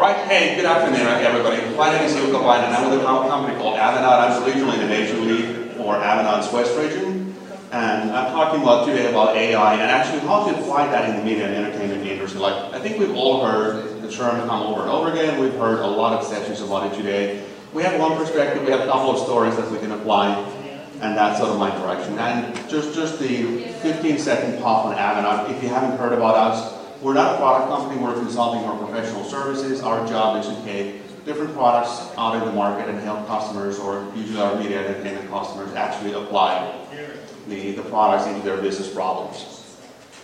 Right, hey, good afternoon everybody. My name is Jukka Vainen and I'm with a company called Avanade. I'm the regional innovation lead for Avanade's West region. And I'm talking about today about AI and actually how to apply that in the media and entertainment industry. Like, I think we've all heard the term come over and over again. We've heard a lot of sessions about it today. We have one perspective, we have a couple of stories that we can apply, and that's sort of my direction. And just the 15-second pop on Avanade. If you haven't heard about us, we're not a product company, we're consulting or professional services. Our job is to take different products out in the market and help customers, or usually our media and entertainment customers, actually apply the products into their business problems.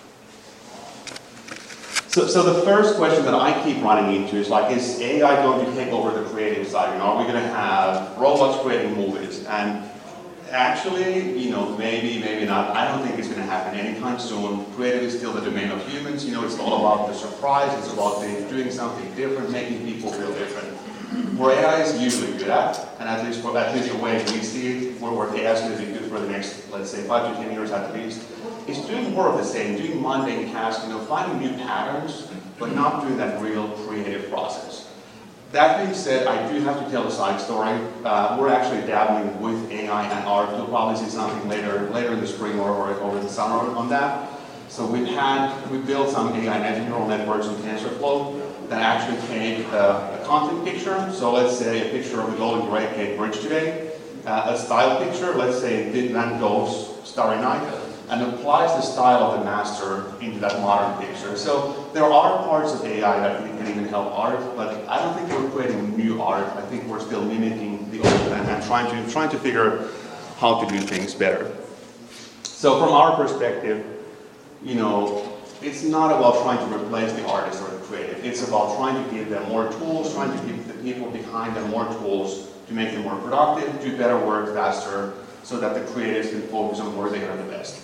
So the first question that I keep running into is like, is AI going to take over the creative side? Are we going to have robots creating movies? And actually, maybe not. I don't think it's going to happen anytime soon. Creative is still the domain of humans. It's all about the surprise. It's about doing something different, making people feel different. Where AI is usually good at, and at least the way we see it, where AI is going to be good for the next, let's say, 5 to 10 years at least, is doing more of the same, doing mundane tasks, finding new patterns, but not doing that real creative process. That being said, I do have to tell a side story. We're actually dabbling with AI and art. You'll probably see something later in the spring or over the summer on that. So we built some AI neural networks in TensorFlow that actually take a content picture. So let's say a picture of the Golden Gate Bridge today, a style picture, let's say Van Gogh's Starry Night, and applies the style of the master into that modern picture. So there are parts of AI that can even help art, but I don't think we're creating new art. I think we're still mimicking the old and trying to figure how to do things better. So from our perspective, it's not about trying to replace the artist or the creative. It's about trying to give them more tools, trying to give the people behind them more tools to make them more productive, do better work faster, so that the creatives can focus on where they are the best.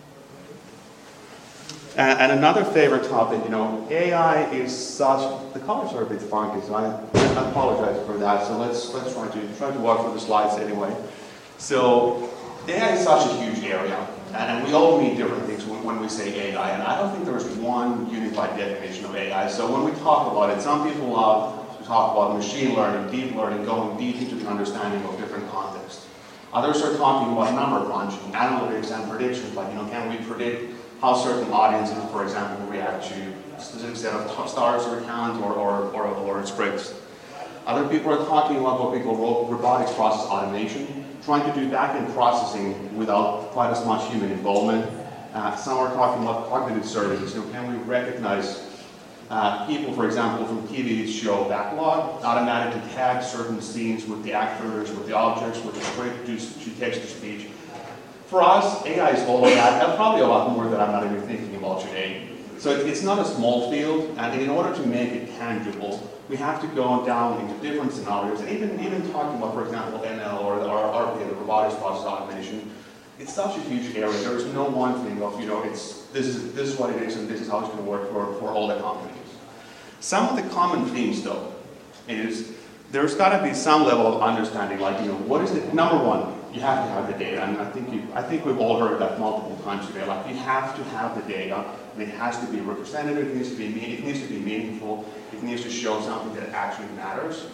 And another favorite topic, AI is such, the colors are a bit funky, so I apologize for that. So let's try to walk through the slides anyway. So AI is such a huge area, and we all mean different things when we say AI, and I don't think there's one unified definition of AI. So when we talk about it, some people love to talk about machine learning, deep learning, going deep into the understanding of different contexts. Others are talking about number crunching, analytics, and predictions, like, can we predict how certain audiences, for example, react to a specific set of stars or count or scripts. Other people are talking about what we call robotics process automation, trying to do back-end processing without quite as much human involvement. Some are talking about cognitive services. Can we recognize people, for example, from TV show backlog, automatically tag certain scenes with the actors, with the objects, with the script, to text-to-speech. For us, AI is all of that, and probably a lot more that I'm not even thinking about today. So it's not a small field, and in order to make it tangible, we have to go down into different scenarios, and even talking about, for example, ML or RPA, the robotics process automation. It's such a huge area. There's no one thing of, this is what it is, and this is how it's going to work for all the companies. Some of the common themes, though, is there's got to be some level of understanding, like, what is it? Number one, you have to have the data, and I think we've all heard that multiple times today. Like, you have to have the data, and it has to be representative. It needs to be meaningful. It needs to show something that actually matters.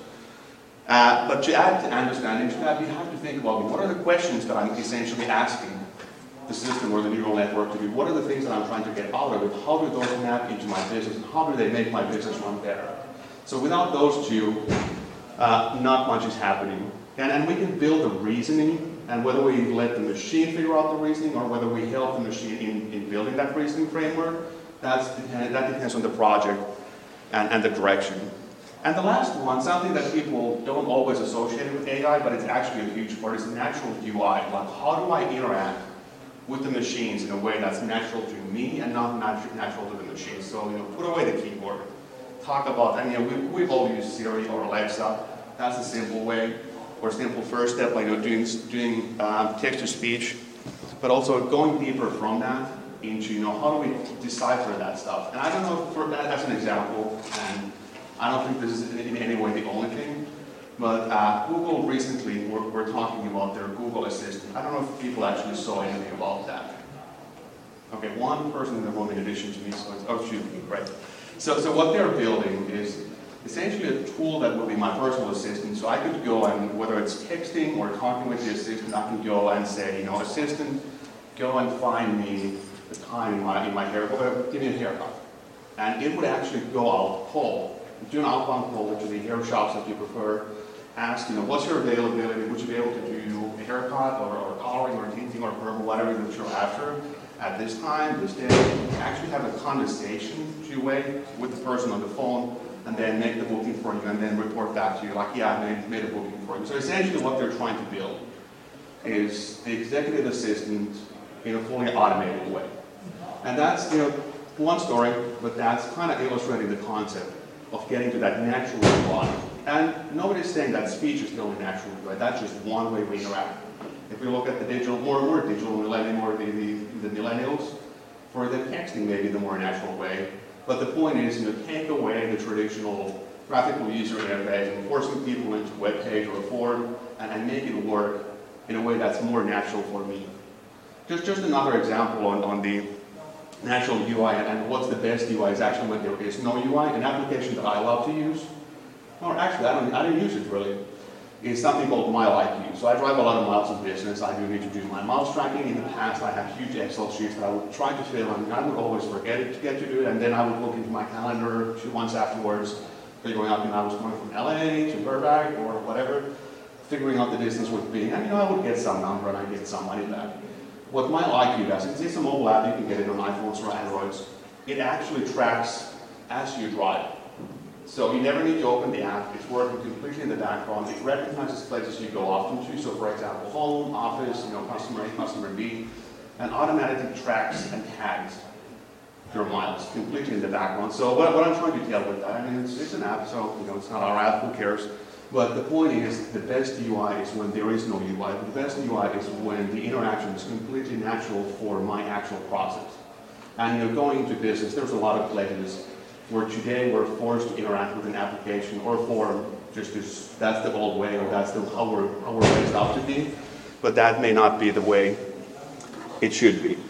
But to add to understanding to that, you have to think about what are the questions that I'm essentially asking the system or the neural network to do. What are the things that I'm trying to get out of it? How do those map into my business? And how do they make my business run better? So without those two, not much is happening. And we can build the reasoning, and whether we let the machine figure out the reasoning or whether we help the machine in building that reasoning framework, that depends on the project and the direction. And the last one, something that people don't always associate with AI, but it's actually a huge part, is the natural UI. Like, how do I interact with the machines in a way that's natural to me and not natural to the machine? So, put away the keyboard. Talk about, we've all used Siri or Alexa. That's a simple way, or simple first step, like doing text-to-speech, but also going deeper from that into, how do we decipher that stuff? And I don't know, for that as an example, and I don't think this is in any way the only thing, but Google recently were talking about their Google Assistant. I don't know if people actually saw anything about that. Okay, one person in the room in addition to me, so it's, oh shoot, great. So what they're building is essentially a tool that would be my personal assistant. So I could go and, whether it's texting or talking with the assistant, I can go and say, assistant, go and find me the time in my hair, give me a haircut. And it would actually go out cold, do an outbound call to the hair shops that you prefer, ask, what's your availability, would you be able to do a haircut or coloring or tinting or perm, whatever that you're after at this time, this day, actually have a conversation two-way with the person on the phone, and then make the booking for you, and then report back to you like, yeah, I made a booking for you. So essentially what they're trying to build is the executive assistant in a fully automated way. And that's, one story, but that's kind of illustrating the concept of getting to that natural UI. And nobody's saying that speech is the only natural UI. That's just one way we interact. If we look at the digital, more digital millennium, or the millennials, for the texting maybe the more natural way. But the point is, take away the traditional graphical user interface and forcing people into a web page or a form and make it work in a way that's more natural for me. Just another example on the natural UI and what's the best UI is actually when there is no UI. An application that I love to use, or actually I don't use it really, is something called MileIQ. So I drive a lot of miles in business. I do need to do my miles tracking. In the past, I had huge Excel sheets that I would try to fill, and I would always forget to do it, and then I would look into my calendar 2 months afterwards, figuring out, I was going from LA to Burbank or whatever, figuring out the distance with being, and I would get some number and I'd get some money back. What MileIQ does, it's a mobile app, you can get it on iPhones or Androids. It actually tracks as you drive. So you never need to open the app, it's working completely in the background. It recognizes places you go often to, so for example, home, office, customer A, customer B, and automatically tracks and tags your miles completely in the background. So what I'm trying to tell with that, it's an app, so it's not our app, who cares? But the point is, the best UI is when there is no UI. The best UI is when the interaction is completely natural for my actual process. And going into business, there's a lot of places where today we're forced to interact with an application or form just because that's the old way, or that's how we're raised up to be. But that may not be the way it should be.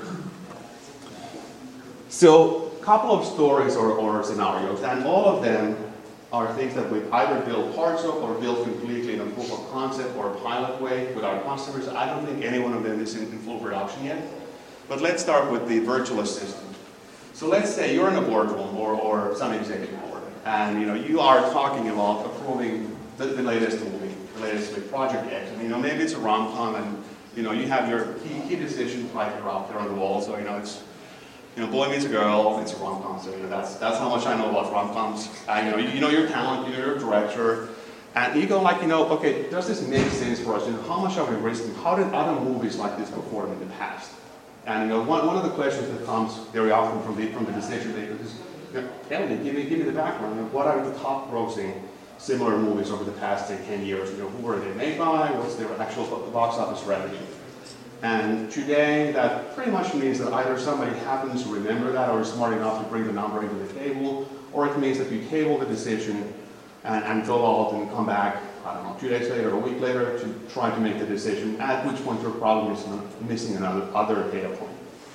So, a couple of stories or scenarios, and all of them are things that we've either built parts of or built completely in a proof of concept or a pilot way with our customers. I don't think any one of them is in full production yet. But let's start with the virtual assistant. So let's say you're in a boardroom or some executive board, and you are talking about approving the latest movie, the latest Project X. And maybe it's a rom-com, and you have your key decisions right here out there on the wall. So it's boy meets a girl, it's a rom-com, so that's how much I know about rom-coms. You know your talent, you know your director, and you go like, okay, does this make sense for us? How much are we risking? How did other movies like this perform in the past? And one of the questions that comes very often from the decision makers is, tell me, give me the background. What are the top grossing similar movies over the past, say, 10 years? Who were they made by? What's their actual box office revenue? And today, that pretty much means that either somebody happens to remember that or is smart enough to bring the number into the table, or it means that you table the decision and go out and come back, 2 days later or a week later to try to make the decision, at which point you're probably missing another data point.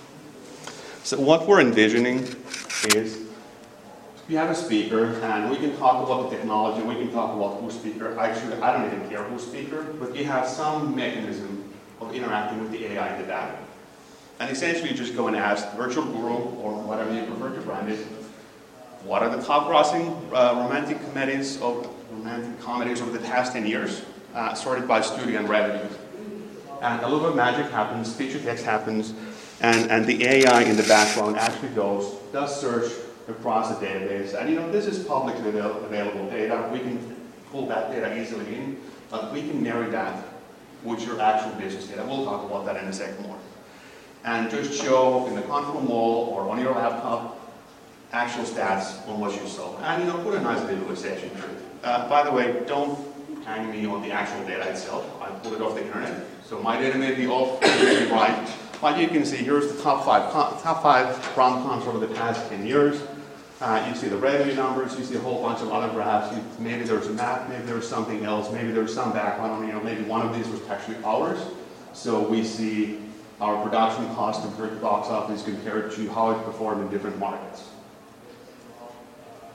So what we're envisioning is you have a speaker, and we can talk about the technology, we can talk about who's speaker. Actually, I don't even care who's speaker, but you have some mechanism of interacting with the AI in the back. And essentially you just go and ask Virtual Guru, or whatever you prefer to brand it, what are the top grossing romantic comedies over the past 10 years, sorted by studio and revenue. And a little bit of magic happens, speech to text happens, and the AI in the background actually does search across the database. And this is publicly available data. We can pull that data easily in, but we can marry that with your actual business data. We'll talk about that in a second more. And just show in the console wall or on your laptop actual stats on what you saw. And put a nice visualization to it. By the way, don't hang me on the actual data itself. I pulled it off the internet. So my data may be off, may be right. But you can see here's the top five rom-coms over the past 10 years. You see the revenue numbers, you see a whole bunch of other graphs. Maybe there's a map, maybe there's something else, maybe there's some background. Maybe one of these was actually ours. So we see our production cost compared to box office compared to how it performed in different markets.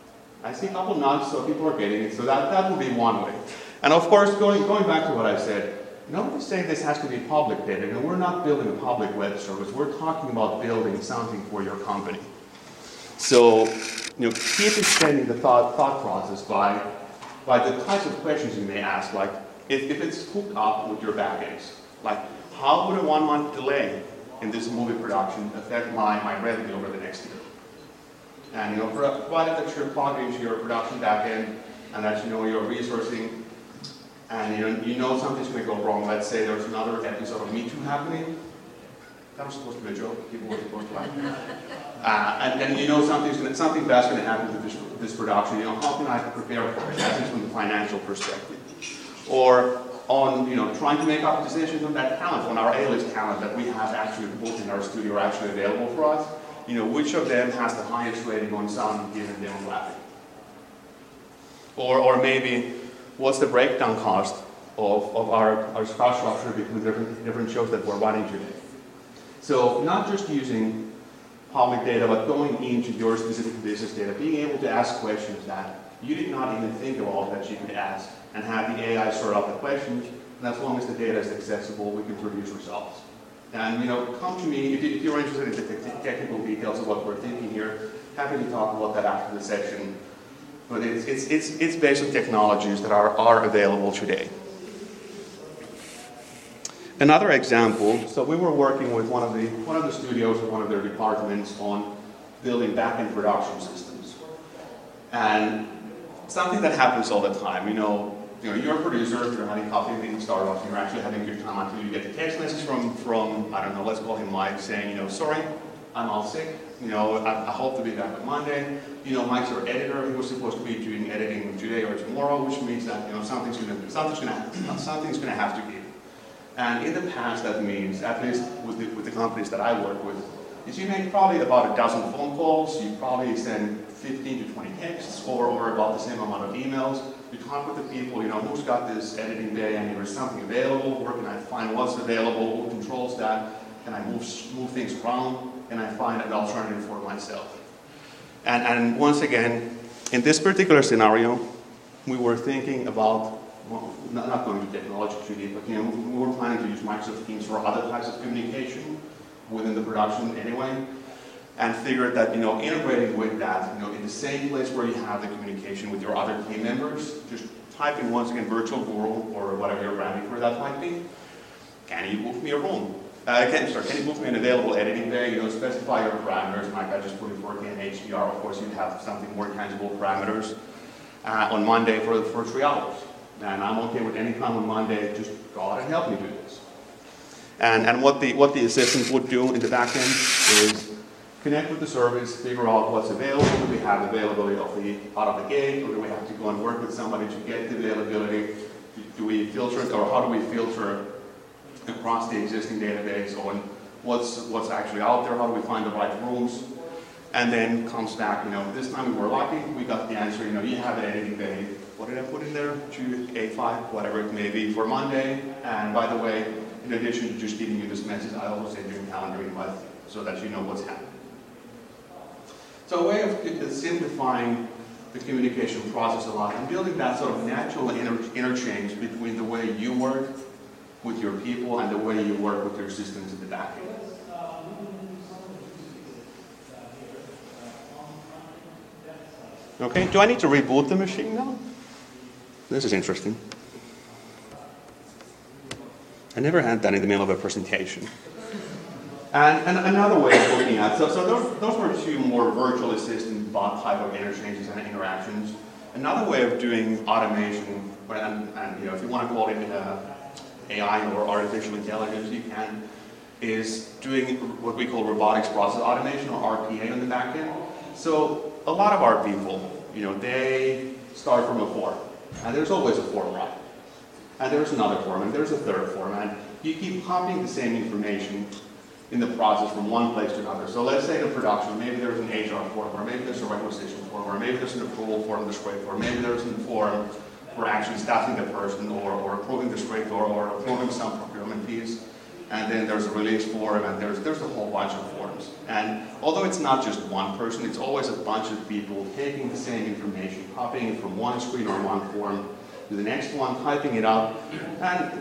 I see a couple nods, so people are getting it. So that would be one way. And of course, going back to what I said, nobody's saying this has to be public data. You know, we're not building a public web service. We're talking about building something for your company. So, you know, keep extending the thought process by the types of questions you may ask. Like, if it's hooked up with your backends, like, how would a 1 month delay in this movie production affect my revenue over the next year? And, you know, provided that you're plugged into your production backend and that you know you're resourcing, and you know something's going to go wrong. Let's say there's another episode of Me Too happening. That was supposed to be a joke. People were supposed to laugh. And you know something bad's going to happen to this production. You know, how can I prepare for it? That's just from the financial perspective. Or on, you know, trying to make up decisions on that talent, on our A-list talent that we have actually booked in our studio are actually available for us. You know, which of them has the highest rating on some given demographic? Or maybe, what's the breakdown cost of our cost structure between different shows that we're running today? So not just using public data, but going into your specific business data, being able to ask questions that you did not even think about that you could ask, and have the AI sort out the questions, and as long as the data is accessible, we can produce results. And, you know, come to me if you're interested in the technical details of what we're thinking here. Happy to talk about that after the section. But it's basic technologies that are available today. Another example, so we were working with one of the studios or one of their departments on building back-end production systems. And something that happens all the time, you know, you're a producer, you're having coffee in Starbucks, and you're actually having a good time until you get the text message from I don't know, let's call him Mike, saying, you know, sorry, I'm all sick. You know, I hope to be back on Monday. You know, Mike's our editor. He was supposed to be doing editing today or tomorrow, which means that, you know, something's gonna have to give. And in the past, that means, at least with the companies that I work with, is you make probably about a dozen phone calls. You probably send 15 to 20 texts, or about the same amount of emails. You talk with the people, you know, who's got this editing day, and there's something available. Where can I find what's available? Who controls that? Can I move things around? And I find an alternative for myself. And once again, in this particular scenario, we were thinking about, well, not going to technology too deep, but, you know, we were planning to use Microsoft Teams for other types of communication within the production anyway, and figured that, you know, integrating with that, you know, in the same place where you have the communication with your other team members, just type in, once again, virtual Google or whatever your branding for that might be. Can you book me a room? Can you book me an available editing day? You know, specify your parameters. Like I just put in 4K and HDR. Of course, you'd have something more tangible parameters on Monday for 3 hours. And I'm okay with any time on Monday. Just go out and help me do this. And what the assistant would do in the back end is connect with the service, figure out what's available. Do we have availability out of the gate, or do we have to go and work with somebody to get the availability? Do we filter it, or how do we filter across the existing database on what's actually out there? How do we find the right rooms? And then comes back, you know, this time we were lucky, we got the answer, you know, you have an editing day. What did I put in there? 285, whatever it may be, for Monday. And by the way, in addition to just giving you this message, I also send you a calendar invite so that you know what's happening. So a way of simplifying the communication process a lot and building that sort of natural interchange between the way you work with your people and the way you work with your systems at the back end. Okay, do I need to reboot the machine now? This is interesting. I never had that in the middle of a presentation. And another way of looking at, so those were two more virtual assistant bot type of interchanges and interactions. Another way of doing automation, and you know, if you want to call it AI or artificial intelligence, you can, is doing what we call robotics process automation, or RPA, on the back end. So a lot of our people, you know, they start from a form, and there's always a form, right? And there's another form, and there's a third form, and you keep copying the same information in the process from one place to another. So let's say in production, maybe there's an HR form, or maybe there's a requisition form, or maybe there's an approval form, the script form, maybe there's a form for actually staffing the person, or approving the script, or approving some procurement piece. and then there's a release forum, and there's a whole bunch of forums. And although it's not just one person, it's always a bunch of people taking the same information, copying it from one screen or one forum to the next one, typing it up, and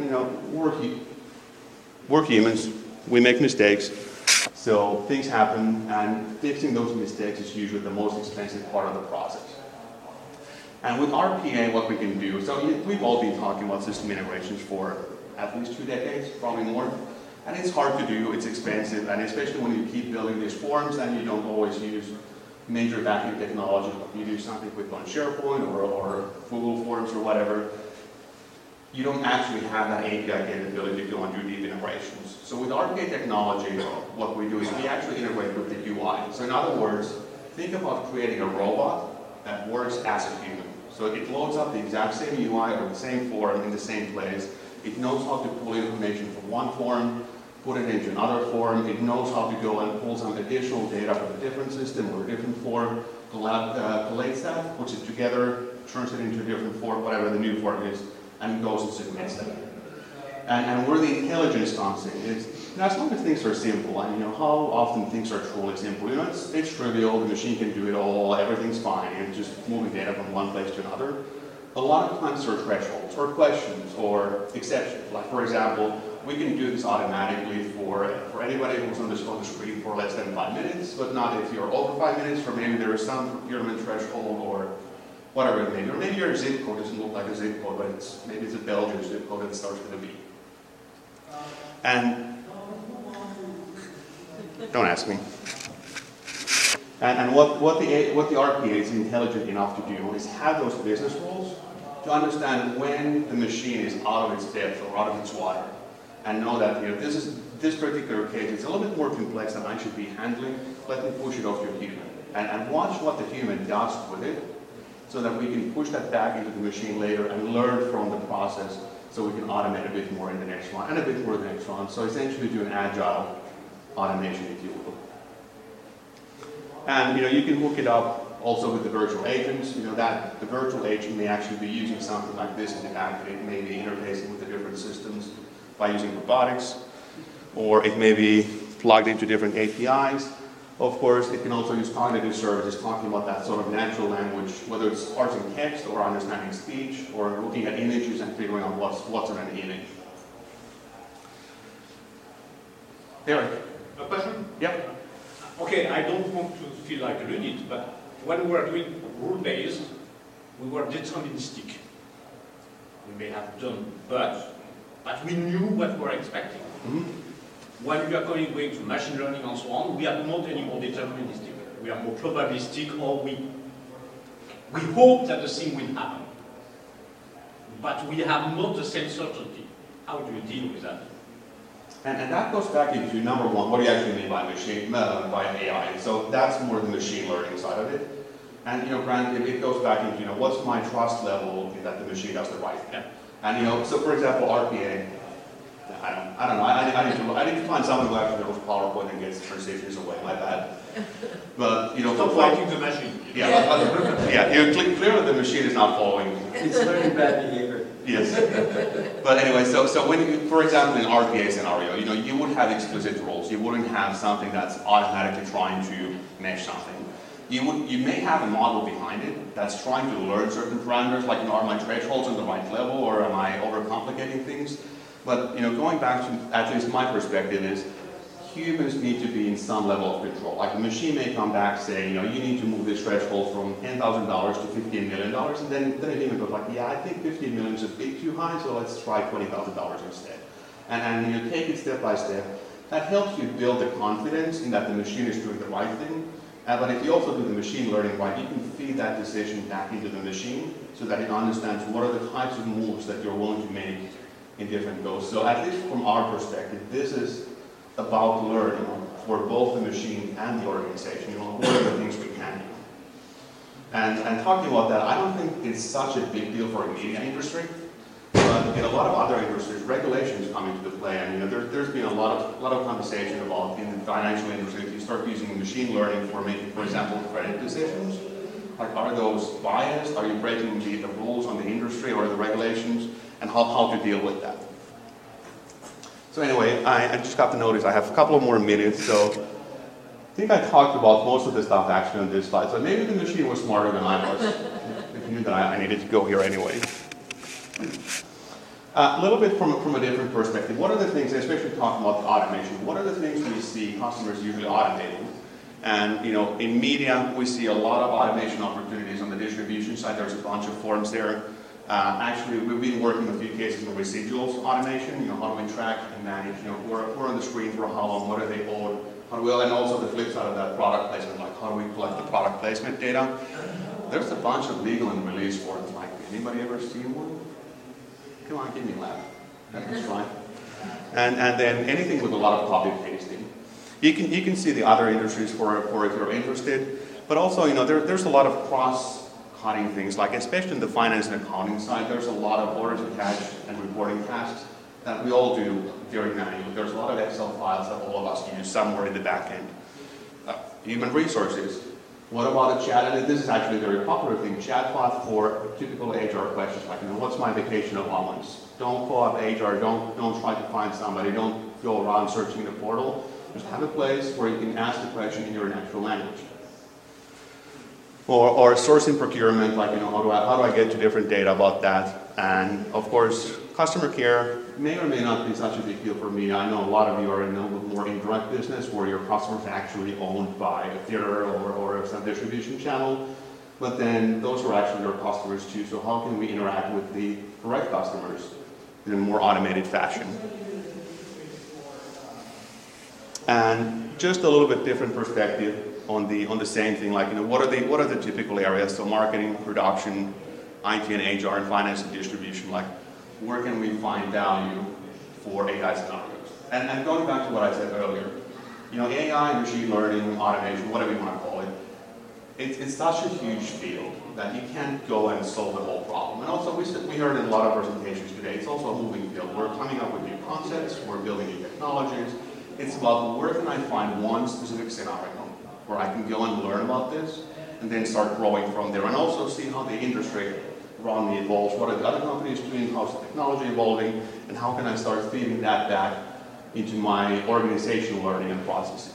we're humans, we make mistakes, so things happen, and fixing those mistakes is usually the most expensive part of the process. And with RPA, what we can do, so we've all been talking about system integrations for at least 2 decades, probably more. And it's hard to do, it's expensive, and especially when you keep building these forms and you don't always use major backing technology, you do something quick on SharePoint or Google Forms or whatever, you don't actually have that API capability to go and do deep integrations. So with RPA technology, what we do is we actually integrate with the UI. So in other words, think about creating a robot that works as a human. So it loads up the exact same UI or the same form in the same place. It knows how to pull information from one form, put it into another form. It knows how to go and pull some additional data from a different system or a different form, collates that, puts it together, turns it into a different form, whatever the new form is, and goes and submits that. And where the intelligence comes in is, as long as things are simple, and how often things are truly simple. It's trivial, the machine can do it all, everything's fine, it's just moving data from one place to another. A lot of times there are thresholds, or questions, or exceptions. Like for example, we can do this automatically for anybody who's on the screen for less than 5 minutes, but not if you're over 5 minutes, or maybe there is some procurement threshold, or whatever it may be. Or maybe your zip code doesn't look like a zip code, but maybe it's a Belgian zip code that starts with a B. And don't ask me. And what the RPA is intelligent enough to do is have those business rules to understand when the machine is out of its depth or out of its water, and know that this particular case is a little bit more complex than I should be handling. Let me push it off to a human, and watch what the human does with it, so that we can push that back into the machine later and learn from the process, so we can automate a bit more in the next one and a bit more in the next one. So essentially, do an agile automation, if you will. And you can hook it up also with the virtual agents. That the virtual agent may actually be using something like this in the back. It may be interfacing with the different systems by using robotics, or it may be plugged into different APIs. Of course, it can also use cognitive services, talking about that sort of natural language, whether it's parsing text or understanding speech, or looking at images and figuring out what's in an image. Derek? A question? Yep. Okay, I don't want to feel like a lunatic, but when we were doing rule-based, we were deterministic. We may have done, but we knew what we were expecting. Mm-hmm. When we are going to machine learning and so on, we are not anymore deterministic. We are more probabilistic, or we hope that the thing will happen. But we have not the same certainty. How do you deal with that? And that goes back into number one, what do you actually mean by by AI? So that's more the machine learning side of it. And granted, it goes back into what's my trust level that the machine does the right thing. And so for example, RPA. I don't know. I need to find someone who actually knows PowerPoint and gets transitions away. My bad. But stop fighting the machine. Yeah. Clearly the machine is not following. It's very bad behavior. Yes. But anyway, so when for example, in an RPA scenario, you would have explicit rules. You wouldn't have something that's automatically trying to mesh something. You may have a model behind it that's trying to learn certain parameters, like are my thresholds on the right level, or am I overcomplicating things? But going back to at least my perspective is humans need to be in some level of control. Like the machine may come back saying, you need to move this threshold from $10,000 to $15 million, and then a human goes like, yeah, I think 15 million is a bit too high, so let's try $20,000 instead. And take it step by step. That helps you build the confidence in that the machine is doing the right thing. But if you also do the machine learning right, you can feed that decision back into the machine so that it understands what are the types of moves that you're willing to make in different goals. So at least from our perspective, this is about learning for both the machine and the organization. What are the things we can do? And talking about that, I don't think it's such a big deal for a media industry, but in a lot of other industries, regulations come into play. And there's been a lot of conversation about in the financial industry, if you start using machine learning for making, for example, credit decisions, like are those biased? Are you breaking the rules on the industry or the regulations? And how to deal with that. So anyway, I just got to notice I have a couple of more minutes, so I think I talked about most of the stuff actually on this slide. So maybe the machine was smarter than I was. It knew that I needed to go here anyway. A little bit from a different perspective. What are the things, especially talking about the automation, what are the things we see customers usually automating? And in media, we see a lot of automation opportunities on the distribution side. There's a bunch of forms there. Actually, we've been working a few cases with residuals automation. How do we track and manage? Who are on the screen for how long? What are they owed? And also the flip side of that, product placement. Like, how do we collect the product placement data? There's a bunch of legal and release forms. Like, anybody ever seen one? Come on, give me a laugh. That's fine. And then anything with a lot of copy pasting. You can see the other industries for if you're interested. But also, there's a lot of cross-cutting things, like especially in the finance and accounting side, there's a lot of order to cash and reporting tasks that we all do very manually. There's a lot of Excel files that all of us use somewhere in the back end. Human resources. What about a chat? And this is actually a very popular thing. Chatbot for typical HR questions like, what's my vacation allowance? Don't call up HR. Don't try to find somebody. Don't go around searching in the portal. Just have a place where you can ask the question in your natural language. Or sourcing procurement, like, how do I get to different data about that? And of course, customer care may or may not be such a big deal for me. I know a lot of you are in a more indirect business where your customers are actually owned by a theater or some distribution channel. But then those are actually your customers too. So how can we interact with the correct customers in a more automated fashion? And just a little bit different perspective on the same thing, like, what are the typical areas? So marketing, production, IT and HR, and finance and distribution, like, where can we find value for AI scenarios? And going back to what I said earlier, AI, machine learning, automation, whatever you want to call it, it's such a huge field that you can't go and solve the whole problem. And also, we heard in a lot of presentations today, it's also a moving field. We're coming up with new concepts, we're building new technologies. It's about where can I find one specific scenario where I can go and learn about this and then start growing from there, and also see how the industry around me evolves. What are the other companies doing? How's the technology evolving? And how can I start feeding that back into my organizational learning and processes?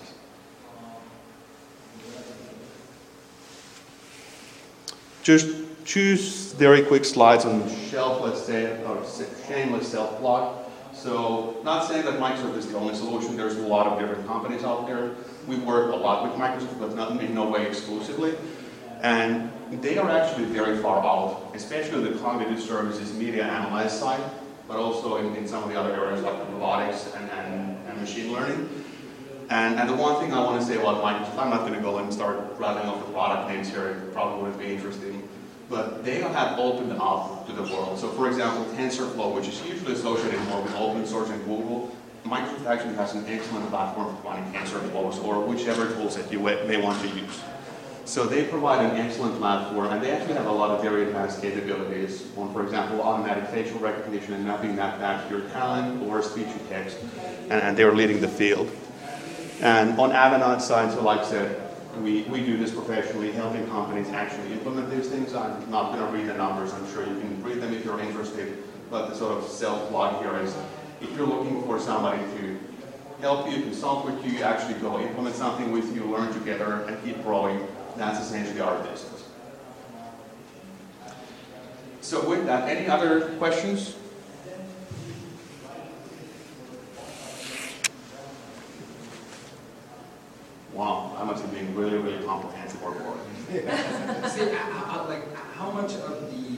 Just choose very quick slides on shelf, let's say, or shameless self-plug. So, not saying that Microsoft is the only solution. There's a lot of different companies out there. We work a lot with Microsoft, but in no way exclusively. And they are actually very far out, especially the cognitive services, media analyze side, but also in some of the other areas like robotics and machine learning. And the one thing I want to say about Microsoft, I'm not going to go and start rattling off the product names here, it probably wouldn't be interesting, but they have opened up to the world. So for example, TensorFlow, which is usually associated more with open source and Google, Microsoft actually has an excellent platform for running TensorFlows or whichever tools that you may want to use. So they provide an excellent platform, and they actually have a lot of very advanced capabilities on, for example, automatic facial recognition and mapping that back to your talent or speech to text, and they're leading the field. And on Avanade side, so like I said, we do this professionally, helping companies actually implement these things. I'm not going to read the numbers. I'm sure you can read them if you're interested. But the sort of self-plug here is, if you're looking for somebody to help you, consult with you, actually go implement something with you, learn together, and keep growing, that's essentially our business. So with that, any other questions? Wow, that must have been really, really comprehensive or boring. See, like, how much of the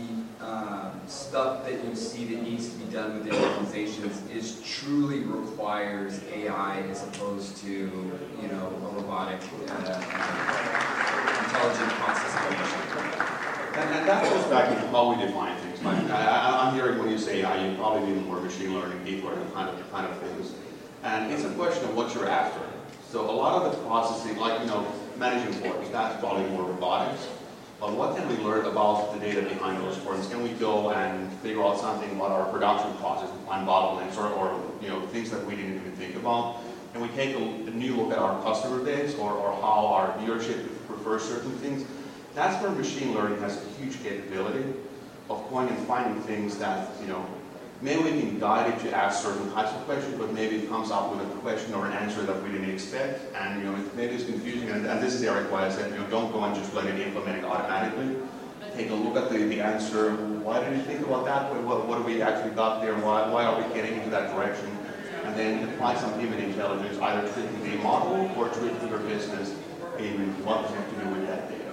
stuff that you see that needs to be done within organizations is truly requires AI as opposed to, a robotic intelligent process automation? And that goes back to how we define things. Like, I'm hearing when you say AI, you probably mean more machine learning, deep learning kind of things. And it's a question of what you're after. So a lot of the processing, like, managing forms, that's probably more robotics. But what can we learn about the data behind those forms? Can we go and figure out something about our production process and find bottlenecks or things that we didn't even think about? And we take a new look at our customer base or how our viewership prefers certain things. That's where machine learning has a huge capability of going and finding things that, maybe we can guide it to ask certain types of questions, but maybe it comes up with a question or an answer that we didn't expect, and maybe it's confusing. And this is Eric why I said, don't go and just let it implement it automatically. Take a look at the answer. Why did you think about that? What do we actually got there? Why are we getting into that direction? And then apply some human intelligence, either tweaking the model or tweaking your business in what you have to do with that data.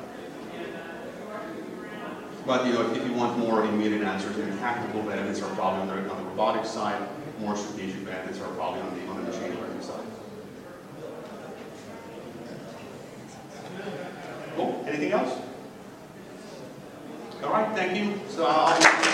But if you want more immediate answers, then tactical benefits are probably on the robotics side. More strategic benefits are probably on the machine learning side. Cool. Anything else? All right. Thank you. So